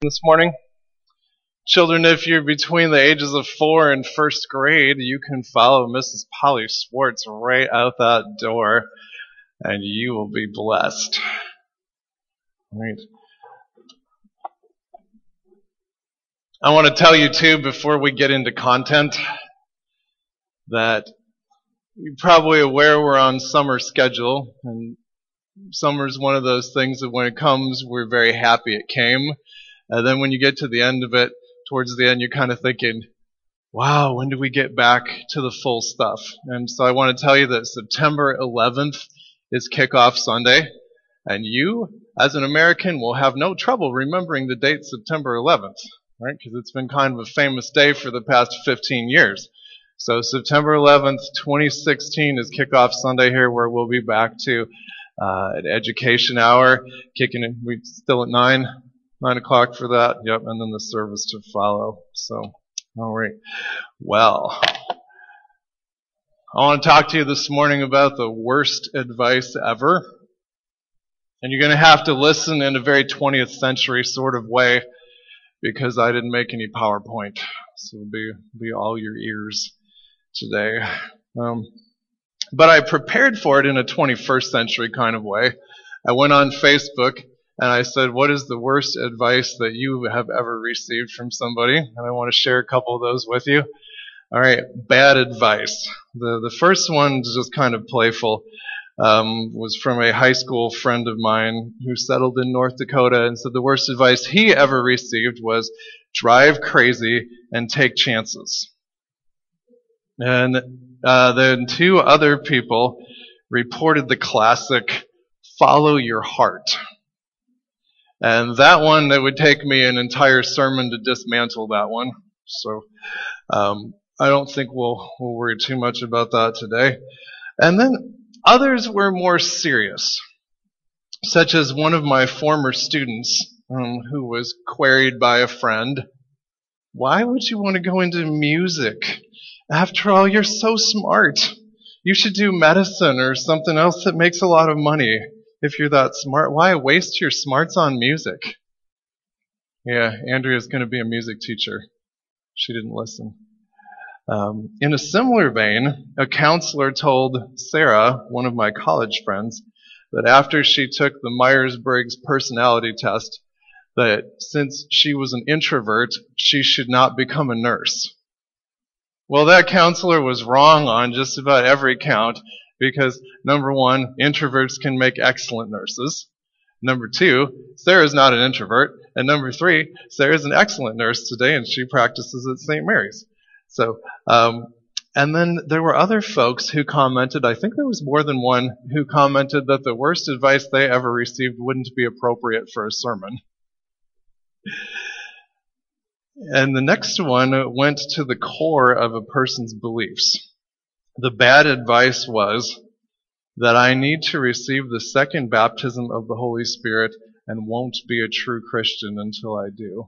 This morning. Children, if you're between the ages of 4 and first grade, you can follow Mrs. Polly Swartz right out that door, and you will be blessed. Right. I want to tell you, too, before we get into content, that you're probably aware we're on summer schedule, and summer's one of those things that when it comes, we're very happy it came. And then when you get to the end of it, towards the end, you're kind of thinking, wow, when do we get back to the full stuff? And so I want to tell you that September 11th is kickoff Sunday, and you, as an American, will have no trouble remembering the date September 11th, right? Because it's been kind of a famous day for the past 15 years. So September 11th, 2016 is kickoff Sunday here, where we'll be back to an education hour, kicking in. We're still at 9 o'clock for that. Yep, and then the service to follow. So, all right. Well, I want to talk to you this morning about the worst advice ever. And you're going to have to listen in a very 20th century sort of way, because I didn't make any PowerPoint. So it'll be all your ears today. But I prepared for it in a 21st century kind of way. I went on Facebook and I said, what is the worst advice that you have ever received from somebody? And I want to share a couple of those with you. All right, bad advice. The first one is just kind of playful. Was from a high school friend of mine who settled in North Dakota, and said the worst advice he ever received was drive crazy and take chances. And then two other people reported the classic follow your heart. And that one, it would take me an entire sermon to dismantle that one. So I don't think we'll worry too much about that today. And then others were more serious, such as one of my former students who was queried by a friend, why would you want to go into music? After all, you're so smart. You should do medicine or something else that makes a lot of money. If you're that smart, why waste your smarts on music? Yeah, Andrea's going to be a music teacher. She didn't listen. In a similar vein, a counselor told Sarah, one of my college friends, that after she took the Myers-Briggs personality test, that since she was an introvert, she should not become a nurse. Well, that counselor was wrong on just about every count, because number one, introverts can make excellent nurses. Number two, Sarah's not an introvert. And number three, Sarah's an excellent nurse today, and she practices at St. Mary's. So, and then there were other folks who commented, I think there was more than one, who commented that the worst advice they ever received wouldn't be appropriate for a sermon. And the next one went to the core of a person's beliefs. The bad advice was that I need to receive the second baptism of the Holy Spirit and won't be a true Christian until I do.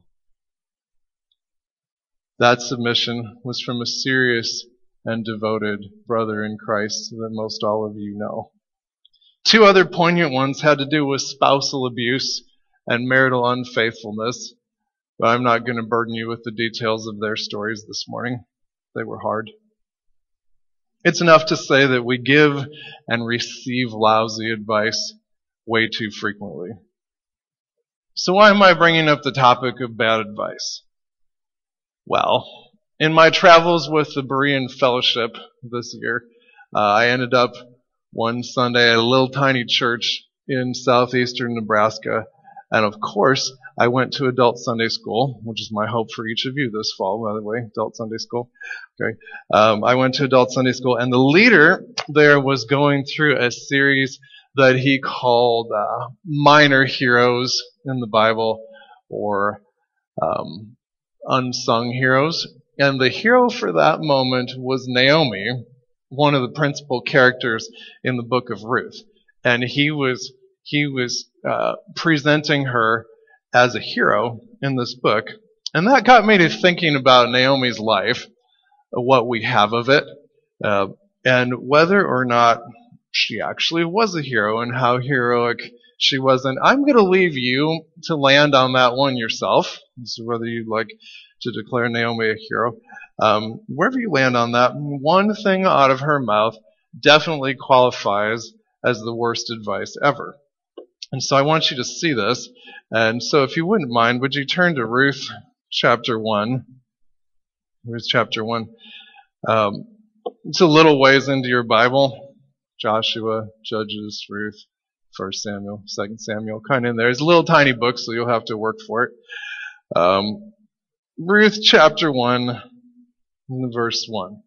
That submission was from a serious and devoted brother in Christ that most all of you know. Two other poignant ones had to do with spousal abuse and marital unfaithfulness, but I'm not going to burden you with the details of their stories this morning. They were hard. It's enough to say that we give and receive lousy advice way too frequently. So why am I bringing up the topic of bad advice? Well, in my travels with the Berean Fellowship this year, I ended up one Sunday at a little tiny church in southeastern Nebraska. And of course, I went to adult Sunday school, which is my hope for each of you this fall, by the way, adult Sunday school. Okay. I went to adult Sunday school, and the leader there was going through a series that he called Minor Heroes in the Bible, or Unsung Heroes. And the hero for that moment was Naomi, one of the principal characters in the book of Ruth. And he was presenting her as a hero in this book. And that got me to thinking about Naomi's life, what we have of it, and whether or not she actually was a hero and how heroic She wasn't, I'm going to leave you to land on that one yourself. This is whether you'd like to declare Naomi a hero. Wherever you land on that, one thing out of her mouth definitely qualifies as the worst advice ever. And so I want you to see this. And so if you wouldn't mind, would you turn to Ruth chapter 1? Ruth chapter 1. It's a little ways into your Bible. Joshua, Judges, Ruth, 1 Samuel, 2 Samuel, kind of in there. It's a little tiny book, so you'll have to work for it. Ruth chapter 1, verse 1.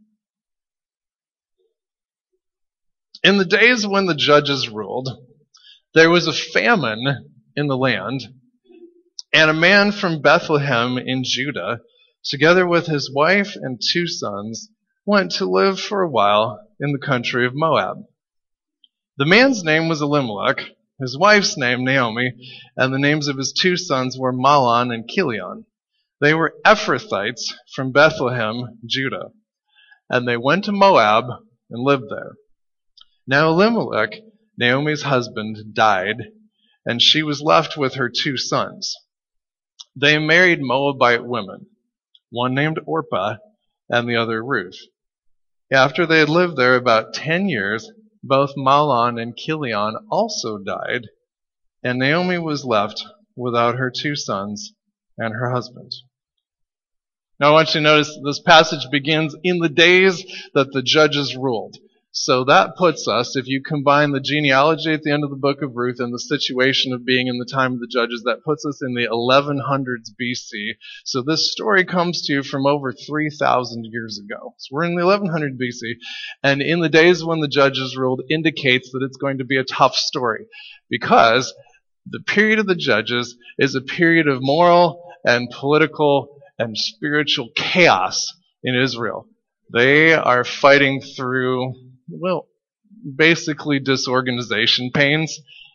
In the days when the judges ruled, there was a famine in the land, and a man from Bethlehem in Judah, together with his wife and 2 sons, went to live for a while in the country of Moab. The man's name was Elimelech, his wife's name Naomi, and the names of his 2 sons were Mahlon and Chilion. They were Ephrathites from Bethlehem, Judah, and they went to Moab and lived there. Now Elimelech, Naomi's husband, died, and she was left with her 2 sons. They married Moabite women, one named Orpah and the other Ruth. After they had lived there about 10 years, both Mahlon and Chilion also died, and Naomi was left without her 2 sons and her husband. Now I want you to notice this passage begins in the days that the judges ruled. So that puts us, if you combine the genealogy at the end of the book of Ruth and the situation of being in the time of the judges, that puts us in the 1100s BC. So this story comes to you from over 3,000 years ago. So we're in the 1100 BC, and in the days when the judges ruled indicates that it's going to be a tough story, because the period of the judges is a period of moral and political and spiritual chaos in Israel. They are fighting through, well, basically disorganization pains.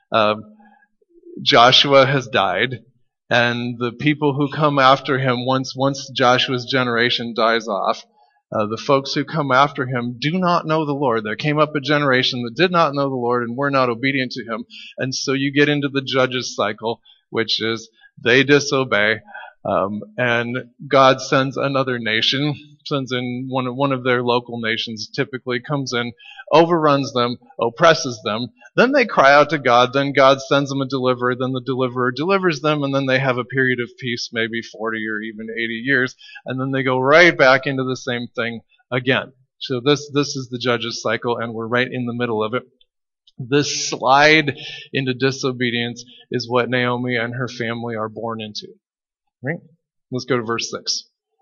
Joshua has died, and the people who come after him, once Joshua's generation dies off, the folks who come after him do not know the Lord. There came up a generation that did not know the Lord and were not obedient to him. And so you get into the judges cycle, which is they disobey, and God sends another nation, sends in one of their local nations, typically comes in, overruns them, oppresses them. Then they cry out to God. Then God sends them a deliverer. Then the deliverer delivers them, and then they have a period of peace, maybe 40 or even 80 years, and then they go right back into the same thing again. So this is the judges cycle, and we're right in the middle of it. This slide into disobedience is what Naomi and her family are born into. Right? Let's go to verse 6.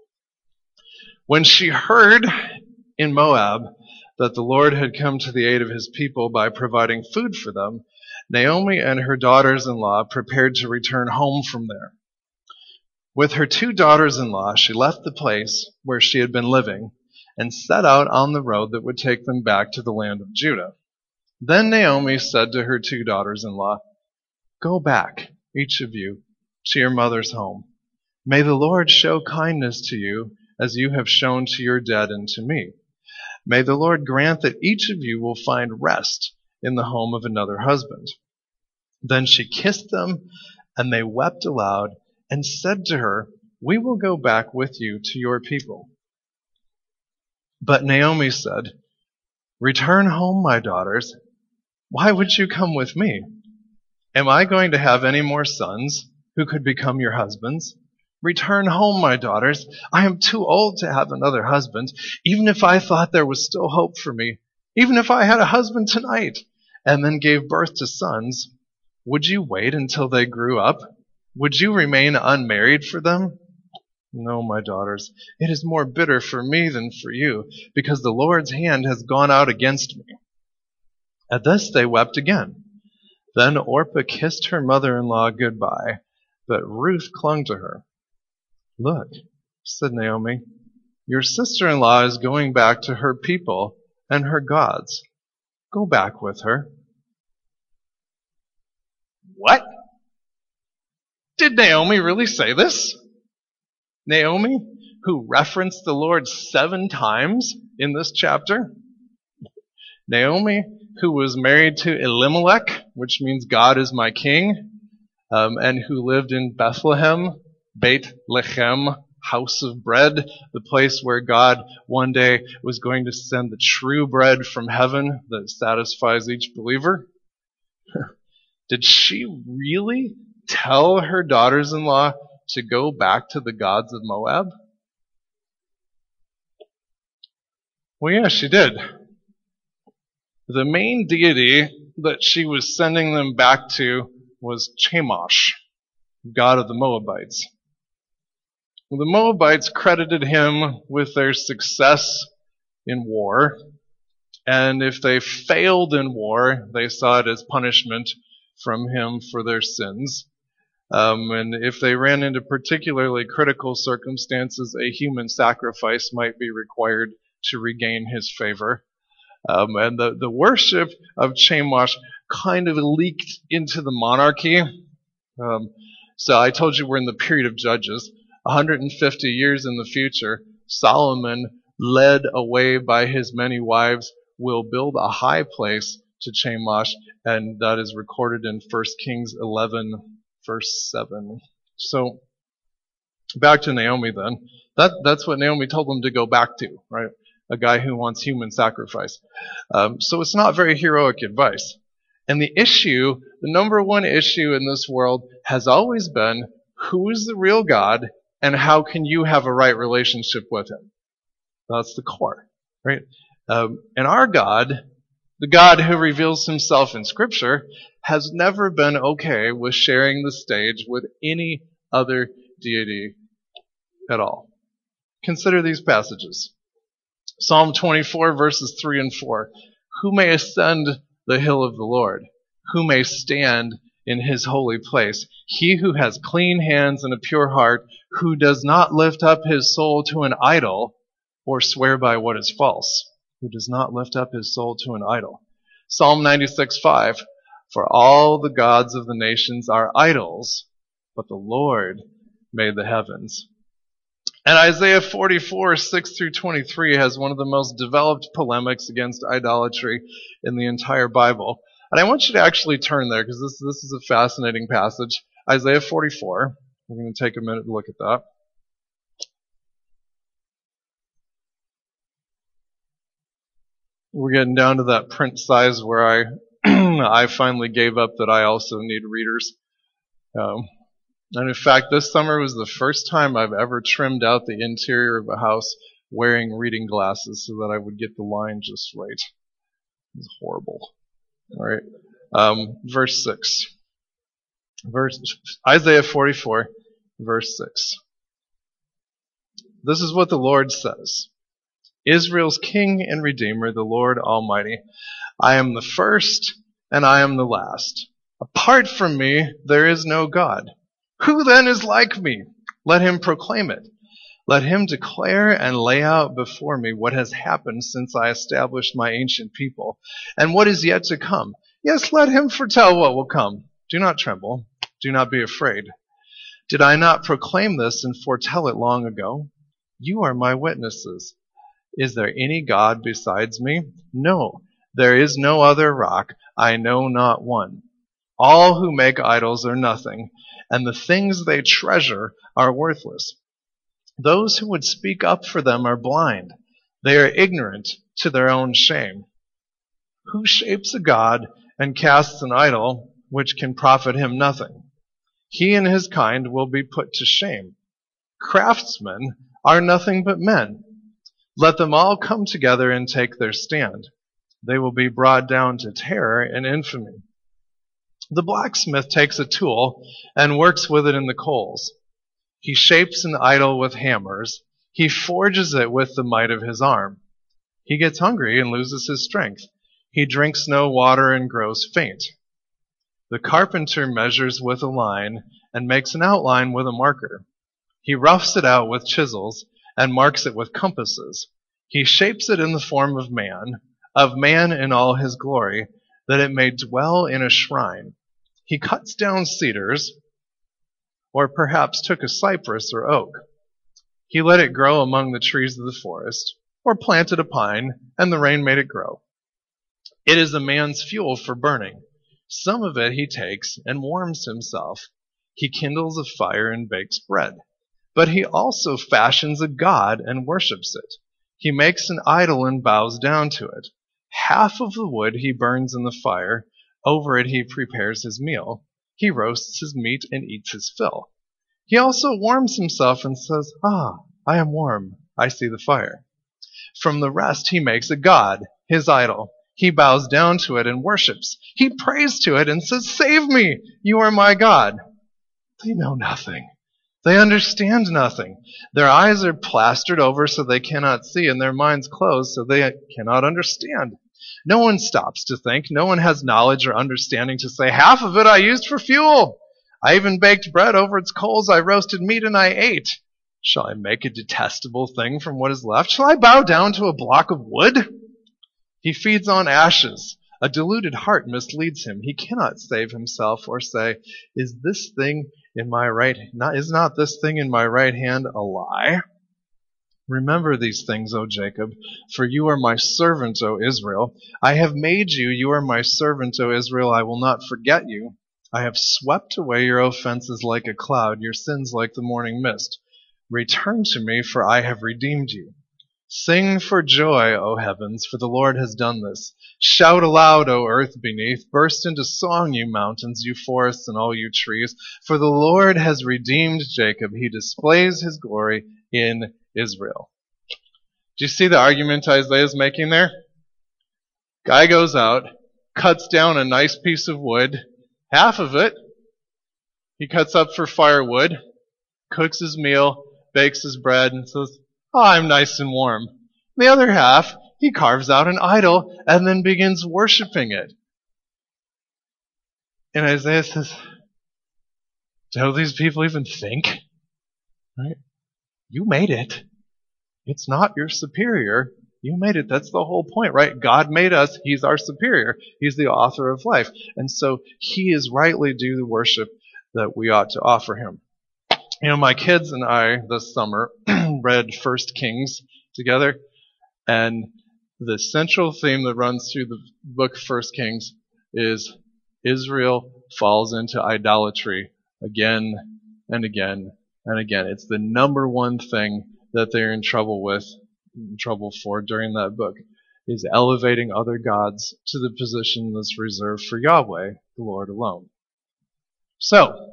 When she heard in Moab that the Lord had come to the aid of his people by providing food for them, Naomi and her daughters-in-law prepared to return home from there. With her 2 daughters-in-law, she left the place where she had been living and set out on the road that would take them back to the land of Judah. Then Naomi said to her 2 daughters-in-law, "Go back, each of you, to your mother's home. May the Lord show kindness to you as you have shown to your dead and to me. May the Lord grant that each of you will find rest in the home of another husband." Then she kissed them, and they wept aloud and said to her, "We will go back with you to your people." But Naomi said, "Return home, my daughters. Why would you come with me? Am I going to have any more sons who could become your husbands? Return home, my daughters. I am too old to have another husband. Even if I thought there was still hope for me, even if I had a husband tonight and then gave birth to sons, would you wait until they grew up? Would you remain unmarried for them? No, my daughters, it is more bitter for me than for you, because the Lord's hand has gone out against me." At this they wept again. Then Orpah kissed her mother-in-law goodbye, but Ruth clung to her. "Look," said Naomi, "your sister-in-law is going back to her people and her gods. Go back with her." What? Did Naomi really say this? Naomi, who referenced the Lord 7 times in this chapter? Naomi, who was married to Elimelech, which means God is my king, and who lived in Bethlehem, Beit Lechem, house of bread, the place where God one day was going to send the true bread from heaven that satisfies each believer. Did she really tell her daughters-in-law to go back to the gods of Moab? Well, yeah, she did. The main deity that she was sending them back to was Chemosh, god of the Moabites. Well, the Moabites credited him with their success in war, and if they failed in war, they saw it as punishment from him for their sins. And if they ran into particularly critical circumstances, a human sacrifice might be required to regain his favor. And the worship of Chemosh kind of leaked into the monarchy. So I told you we're in the period of Judges. 150 years in the future, Solomon, led away by his many wives, will build a high place to Chemosh, and that is recorded in 1 Kings 11, verse 7. So, back to Naomi then. That's what Naomi told them to go back to, right? A guy who wants human sacrifice. So it's not very heroic advice. And the number one issue in this world has always been, who is the real God, and how can you have a right relationship with him? That's the core, right? And our God, the God who reveals himself in Scripture, has never been okay with sharing the stage with any other deity at all. Consider these passages. Psalm 24, verses 3 and 4. Who may ascend the hill of the Lord? Who may stand in his holy place? He who has clean hands and a pure heart, who does not lift up his soul to an idol or swear by what is false. Who does not lift up his soul to an idol. Psalm 96:5. For all the gods of the nations are idols, but the Lord made the heavens. And Isaiah 44, 6 through 23 has one of the most developed polemics against idolatry in the entire Bible. And I want you to actually turn there, because this is a fascinating passage. Isaiah 44. We're going to take a minute to look at that. We're getting down to that print size where I I finally gave up that I also need readers. And in fact, this summer was the first time I've ever trimmed out the interior of a house wearing reading glasses so that I would get the line just right. It's horrible. All right. Verse 6. Isaiah 44, verse 6. This is what the Lord says. Israel's King and Redeemer, the Lord Almighty. I am the first and I am the last. Apart from me, there is no God. Who then is like me? Let him proclaim it. Let him declare and lay out before me what has happened since I established my ancient people, and what is yet to come. Yes, let him foretell what will come. Do not tremble. Do not be afraid. Did I not proclaim this and foretell it long ago? You are my witnesses. Is there any God besides me? No, there is no other rock. I know not one. All who make idols are nothing, and the things they treasure are worthless. Those who would speak up for them are blind. They are ignorant to their own shame. Who shapes a god and casts an idol which can profit him nothing? He and his kind will be put to shame. Craftsmen are nothing but men. Let them all come together and take their stand. They will be brought down to terror and infamy. The blacksmith takes a tool and works with it in the coals. He shapes an idol with hammers. He forges it with the might of his arm. He gets hungry and loses his strength. He drinks no water and grows faint. The carpenter measures with a line and makes an outline with a marker. He roughs it out with chisels and marks it with compasses. He shapes it in the form of man in all his glory, that it may dwell in a shrine. He cuts down cedars, or perhaps took a cypress or oak. He let it grow among the trees of the forest, or planted a pine, and the rain made it grow. It is a man's fuel for burning. Some of it he takes and warms himself. He kindles a fire and bakes bread. But he also fashions a god and worships it. He makes an idol and bows down to it. Half of the wood he burns in the fire. Over it he prepares his meal. He roasts his meat and eats his fill. He also warms himself and says, I am warm. I see the fire. From the rest he makes a god, his idol. He bows down to it and worships. He prays to it and says, Save me, you are my God. They know nothing. They understand nothing. Their eyes are plastered over so they cannot see, and their minds closed so they cannot understand. No one stops to think. No one has knowledge or understanding to say, half of it I used for fuel. I even baked bread over its coals. I roasted meat and I ate. Shall I make a detestable thing from what is left? Shall I bow down to a block of wood? He feeds on ashes. A deluded heart misleads him. He cannot save himself or say, Is not this thing in my right hand a lie? Remember these things, O Jacob, for you are my servant, O Israel. I have made you. You are my servant, O Israel. I will not forget you. I have swept away your offenses like a cloud, your sins like the morning mist. Return to me, for I have redeemed you. Sing for joy, O heavens, for the Lord has done this. Shout aloud, O earth beneath. Burst into song, you mountains, you forests, and all you trees. For the Lord has redeemed Jacob. He displays his glory in Israel. Do you see the argument Isaiah's making there? Guy goes out, cuts down a nice piece of wood. Half of it he cuts up for firewood, cooks his meal, bakes his bread, and says, I'm nice and warm. The other half, he carves out an idol and then begins worshiping it. And Isaiah says, do these people even think? Right? You made it. It's not your superior. You made it. That's the whole point, right? God made us. He's our superior. He's the author of life. And so he is rightly due the worship that we ought to offer him. You know, my kids and I this summer read 1 Kings together, and the central theme that runs through the book 1 Kings is Israel falls into idolatry again and again and again. It's the number one thing that they're in trouble for during that book, is elevating other gods to the position that's reserved for Yahweh, the Lord alone. So,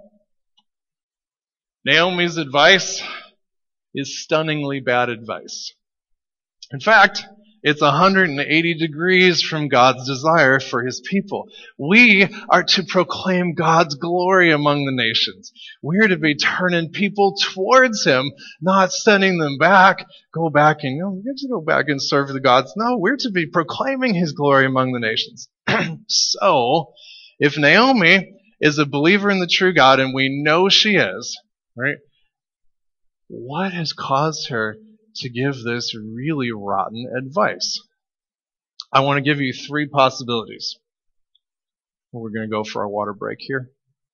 Naomi's advice is stunningly bad advice. In fact, it's 180 degrees from God's desire for his people. We are to proclaim God's glory among the nations. We're to be turning people towards him, not sending them back. Go back and serve the gods. No, we're to be proclaiming his glory among the nations. So, if Naomi is a believer in the true God, and we know she is, right? What has caused her to give this really rotten advice? I want to give you 3 possibilities. We're going to go for our water break here.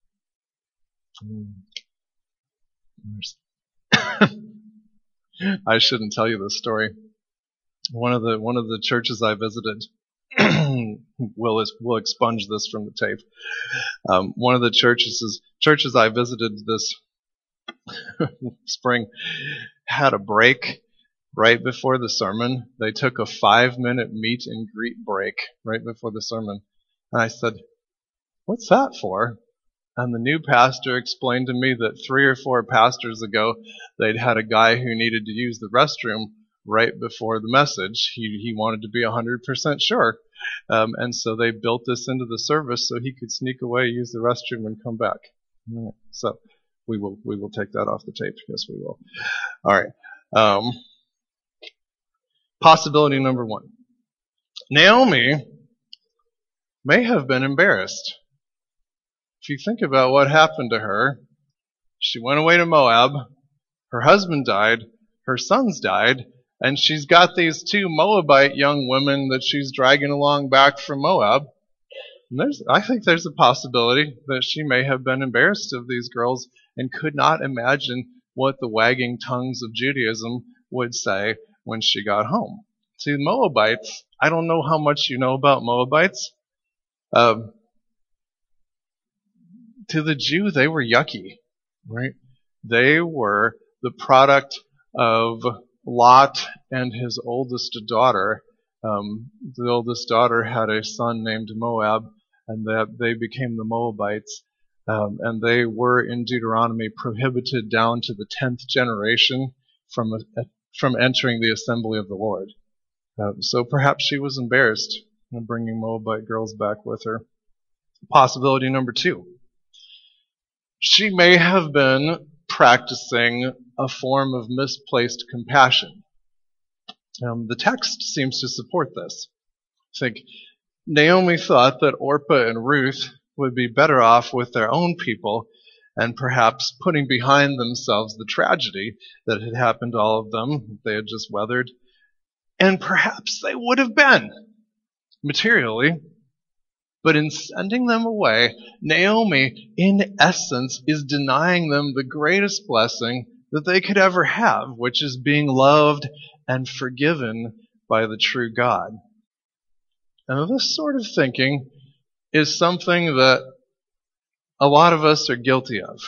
I shouldn't tell you this story. One of the churches I visited will expunge this from the tape. One of the churches I visited this spring had a break right before the sermon. They took a 5-minute meet and greet break right before the sermon. And I said, what's that for? And the new pastor explained to me that 3 or 4 pastors ago, they'd had a guy who needed to use the restroom right before the message. He wanted to be 100% sure. And so they built this into the service so he could sneak away, use the restroom, and come back. So we will take that off the tape. Yes, we will. All right. Possibility number 1. Naomi may have been embarrassed. If you think about what happened to her, she went away to Moab, her husband died, her sons died, and she's got these 2 Moabite young women that she's dragging along back from Moab. And I think there's a possibility that she may have been embarrassed of these girls and could not imagine what the wagging tongues of Judaism would say when she got home. See, Moabites, I don't know how much you know about Moabites. To the Jew, they were yucky, right? They were the product of Lot and his oldest daughter. The oldest daughter had a son named Moab, and that they became the Moabites. And they were in Deuteronomy prohibited down to the 10th generation from entering the assembly of the Lord. So perhaps she was embarrassed in bringing Moabite girls back with her. Possibility number 2. She may have been practicing a form of misplaced compassion. The text seems to support this. I think Naomi thought that Orpah and Ruth would be better off with their own people and perhaps putting behind themselves the tragedy that had happened to all of them, they had just weathered. And perhaps they would have been, materially. But in sending them away, Naomi, in essence, is denying them the greatest blessing that they could ever have, which is being loved and forgiven by the true God. And this sort of thinking is something that a lot of us are guilty of.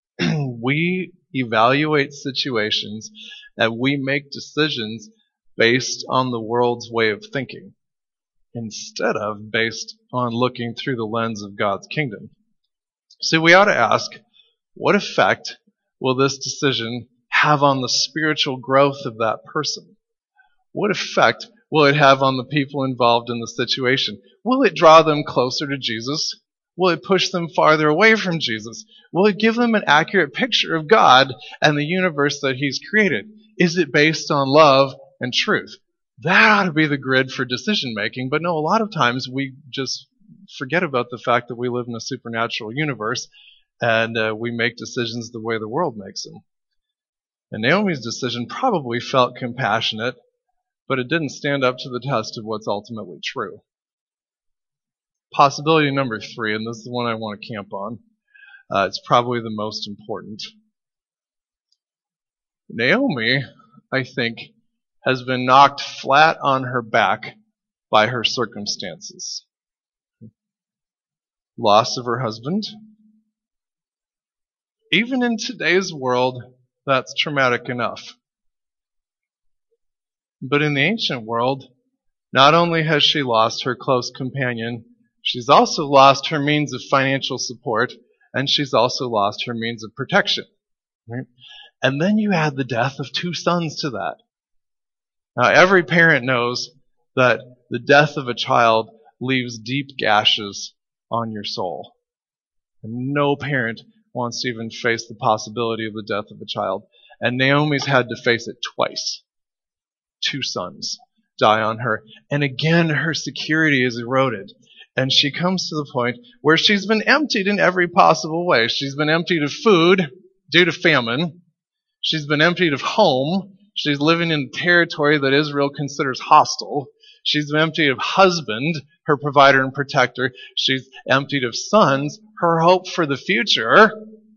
We evaluate situations and we make decisions based on the world's way of thinking, instead of based on looking through the lens of God's kingdom. So we ought to ask, what effect will this decision have on the spiritual growth of that person? What effect will it have on the people involved in the situation? Will it draw them closer to Jesus? Will it push them farther away from Jesus? Will it give them an accurate picture of God and the universe that He's created? Is it based on love and truth? That ought to be the grid for decision making, but no, a lot of times we just forget about the fact that we live in a supernatural universe and we make decisions the way the world makes them. And Naomi's decision probably felt compassionate, but it didn't stand up to the test of what's ultimately true. Possibility number 3, and this is the one I want to camp on. It's probably the most important. Naomi, I think, has been knocked flat on her back by her circumstances. Loss of her husband. Even in today's world, that's traumatic enough. But in the ancient world, not only has she lost her close companion, she's also lost her means of financial support, and she's also lost her means of protection. Right? And then you add the death of 2 sons to that. Now, every parent knows that the death of a child leaves deep gashes on your soul. And no parent wants to even face the possibility of the death of a child. And Naomi's had to face it twice. 2 sons die on her. And again, her security is eroded. And she comes to the point where she's been emptied in every possible way. She's been emptied of food due to famine. She's been emptied of home. She's living in territory that Israel considers hostile. She's been emptied of husband, her provider and protector. She's emptied of sons, her hope for the future.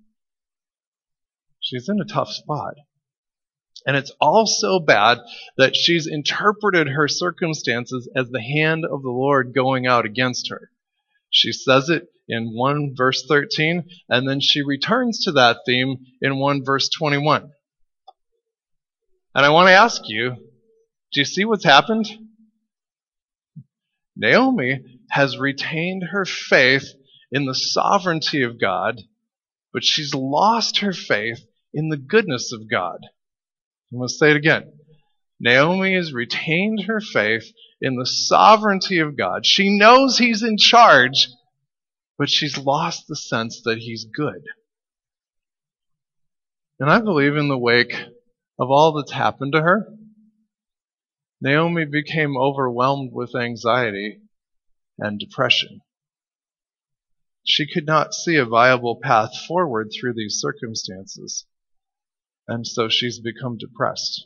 She's in a tough spot. And it's all so bad that she's interpreted her circumstances as the hand of the Lord going out against her. She says it in 1 verse 13, and then she returns to that theme in 1 verse 21. And I want to ask you, do you see what's happened? Naomi has retained her faith in the sovereignty of God, but she's lost her faith in the goodness of God. I'm going to say it again. Naomi has retained her faith in the sovereignty of God. She knows He's in charge, but she's lost the sense that He's good. And I believe in the wake of all that's happened to her, Naomi became overwhelmed with anxiety and depression. She could not see a viable path forward through these circumstances, and so she's become depressed.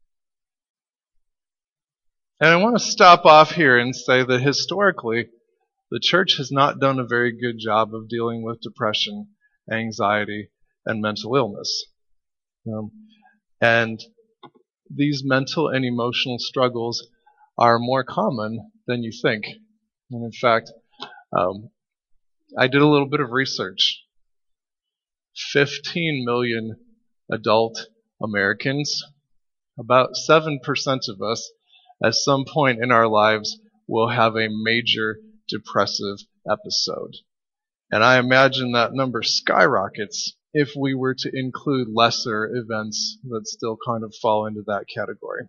And I want to stop off here and say that historically, the church has not done a very good job of dealing with depression, anxiety, and mental illness. And these mental and emotional struggles are more common than you think. And in fact, I did a little bit of research. 15 million adult Americans, about 7% of us, at some point in our lives, will have a major depressive episode. And I imagine that number skyrockets if we were to include lesser events that still kind of fall into that category.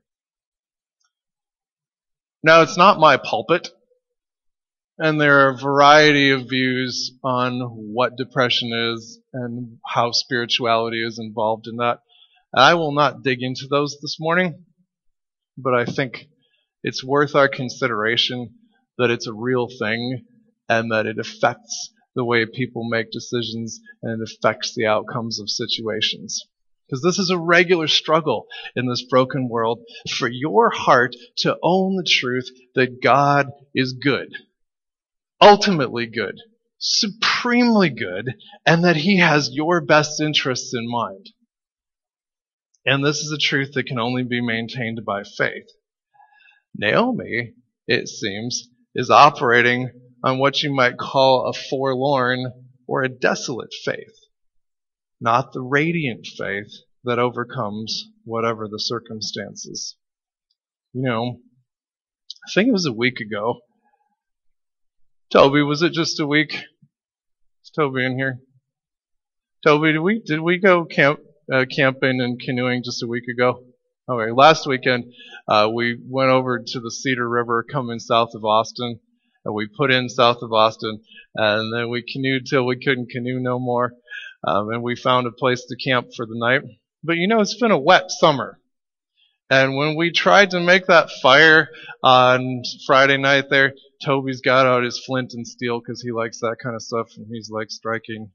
Now, it's not my pulpit, and there are a variety of views on what depression is and how spirituality is involved in that. I will not dig into those this morning, but I think it's worth our consideration that it's a real thing and that it affects the way people make decisions and it affects the outcomes of situations. Because this is a regular struggle in this broken world for your heart to own the truth that God is good, ultimately good, supremely good, and that He has your best interests in mind. And this is a truth that can only be maintained by faith. Naomi, it seems, is operating on what you might call a forlorn or a desolate faith, not the radiant faith that overcomes whatever the circumstances. You know, I think it was a week ago. Toby, was it just a week? Is Toby in here? Toby, did we go camping and canoeing just a week ago? Okay, last weekend we went over to the Cedar River coming south of Austin, and we put in south of Austin, and then we canoed till we couldn't canoe no more, and we found a place to camp for the night. But you know, it's been a wet summer, and when we tried to make that fire on Friday night there, Toby's got out his flint and steel because he likes that kind of stuff, and he's like striking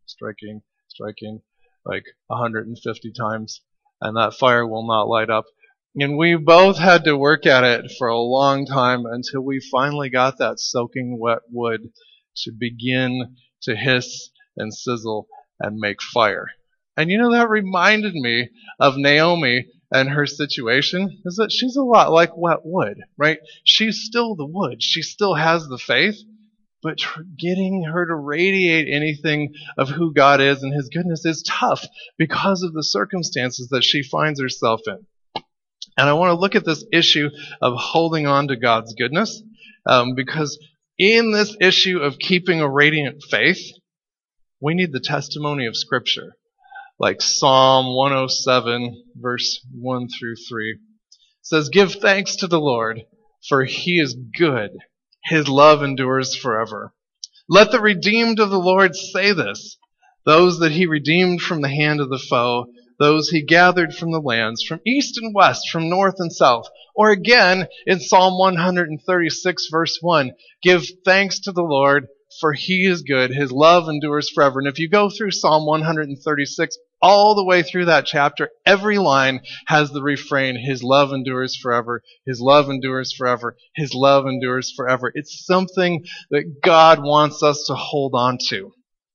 like 150 times, and that fire will not light up. And we both had to work at it for a long time until we finally got that soaking wet wood to begin to hiss and sizzle and make fire. And you know, that reminded me of Naomi and her situation, is that she's a lot like wet wood, right? She's still the wood. She still has the faith, but getting her to radiate anything of who God is and His goodness is tough because of the circumstances that she finds herself in. And I want to look at this issue of holding on to God's goodness, because in this issue of keeping a radiant faith, we need the testimony of Scripture. Like Psalm 107, verse 1 through 3. It says, "Give thanks to the Lord, for He is good. His love endures forever. Let the redeemed of the Lord say this, those that He redeemed from the hand of the foe, those He gathered from the lands, from east and west, from north and south." Or again, in Psalm 136, verse 1, "Give thanks to the Lord, for He is good. His love endures forever." And if you go through Psalm 136, all the way through that chapter, every line has the refrain, "His love endures forever. His love endures forever. His love endures forever." It's something that God wants us to hold on to.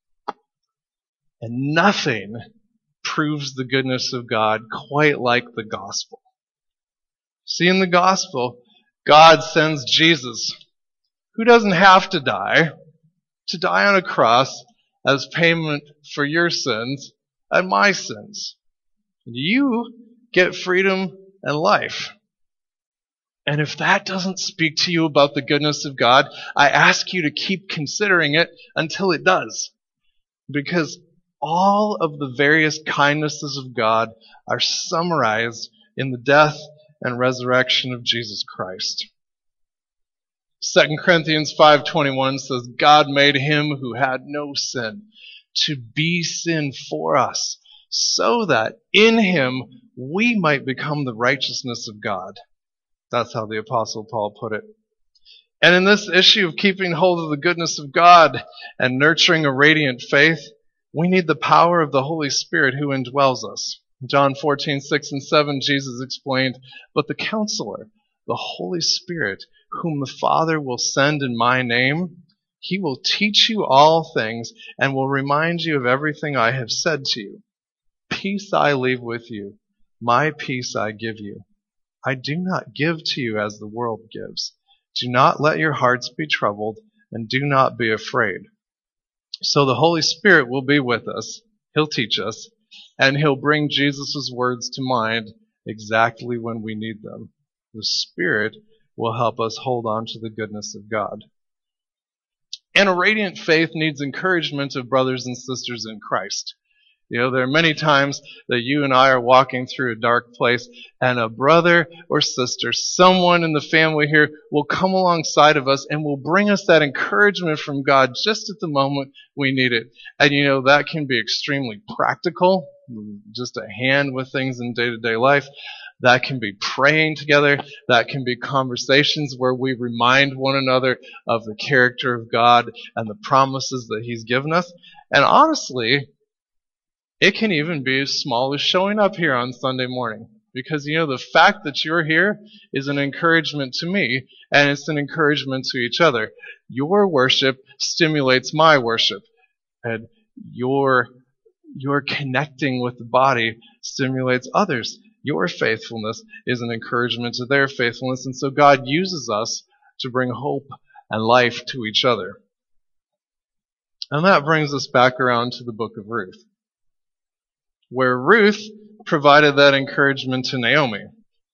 And nothing proves the goodness of God quite like the gospel. See, in the gospel, God sends Jesus, who doesn't have to die on a cross as payment for your sins and my sins. You get freedom and life. And if that doesn't speak to you about the goodness of God, I ask you to keep considering it until it does. Because all of the various kindnesses of God are summarized in the death and resurrection of Jesus Christ. 2 Corinthians 5:21 says, "God made Him who had no sin to be sin for us, so that in Him we might become the righteousness of God." That's how the Apostle Paul put it. And in this issue of keeping hold of the goodness of God and nurturing a radiant faith, we need the power of the Holy Spirit who indwells us. In John 14:6 and 7, Jesus explained, "But the Counselor, the Holy Spirit, whom the Father will send in my name, He will teach you all things and will remind you of everything I have said to you. Peace I leave with you. My peace I give you. I do not give to you as the world gives. Do not let your hearts be troubled, and do not be afraid. So the Holy Spirit will be with us. He'll teach us, and He'll bring Jesus' words to mind exactly when we need them. The Spirit will help us hold on to the goodness of God. And a radiant faith needs encouragement of brothers and sisters in Christ. There are many times that you and I are walking through a dark place, and a brother or sister, someone in the family here, will come alongside of us and will bring us that encouragement from God just at the moment we need it. And that can be extremely practical, just a hand with things in day-to-day life. That can be praying together. That can be conversations where we remind one another of the character of God and the promises that He's given us. And honestly, it can even be as small as showing up here on Sunday morning. Because, the fact that you're here is an encouragement to me, and it's an encouragement to each other. Your worship stimulates my worship. And your connecting with the body stimulates others. Your faithfulness is an encouragement to their faithfulness. And so God uses us to bring hope and life to each other. And that brings us back around to the book of Ruth, where Ruth provided that encouragement to Naomi.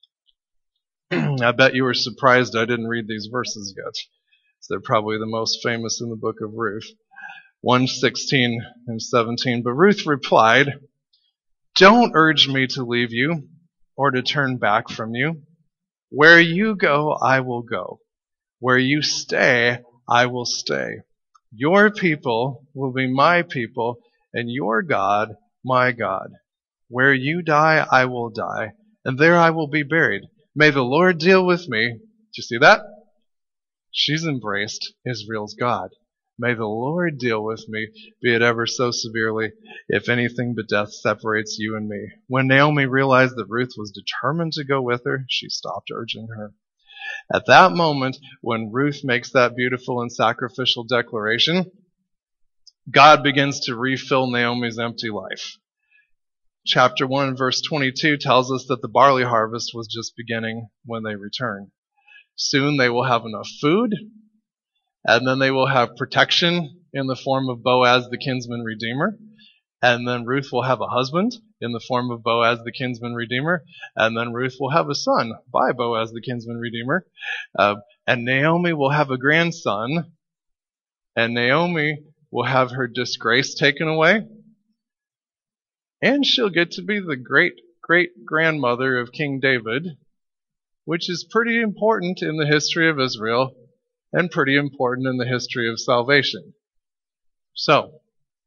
I bet you were surprised I didn't read these verses yet. They're probably the most famous in the book of Ruth. 1:16 and 17. But Ruth replied, "Don't urge me to leave you or to turn back from you. Where you go, I will go. Where you stay, I will stay. Your people will be my people, and your God, my God. Where you die, I will die, and there I will be buried. May the Lord deal with me." Do you see that? She's embraced Israel's God. May the Lord deal with me, be it ever so severely, if anything but death separates you and me. When Naomi realized that Ruth was determined to go with her, she stopped urging her. At that moment, when Ruth makes that beautiful and sacrificial declaration, God begins to refill Naomi's empty life. Chapter 1, verse 22 tells us that the barley harvest was just beginning when they returned. Soon they will have enough food, and then they will have protection in the form of Boaz the kinsman redeemer. And then Ruth will have a husband in the form of Boaz the kinsman redeemer. And then Ruth will have a son by Boaz the kinsman redeemer. And Naomi will have a grandson. And Naomi will have her disgrace taken away. And she'll get to be the great-great-grandmother of King David, which is pretty important in the history of Israel and pretty important in the history of salvation. So,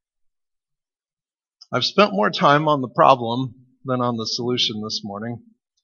I've spent more time on the problem than on the solution this morning.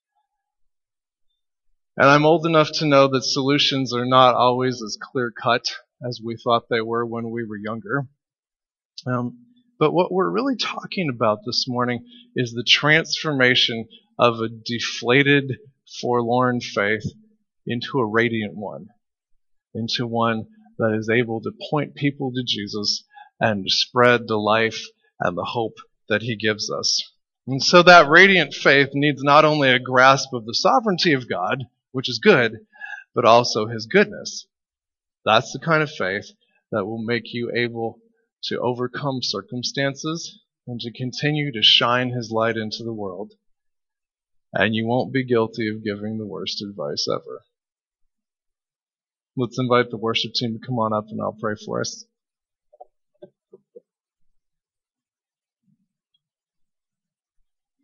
And I'm old enough to know that solutions are not always as clear-cut as we thought they were when we were younger. But what we're really talking about this morning is the transformation of a deflated, forlorn faith into a radiant one, into one that is able to point people to Jesus and spread the life and the hope that He gives us. And so that radiant faith needs not only a grasp of the sovereignty of God, which is good, but also His goodness. That's the kind of faith that will make you able to overcome circumstances and to continue to shine His light into the world. And you won't be guilty of giving the worst advice ever. Let's invite the worship team to come on up and I'll pray for us.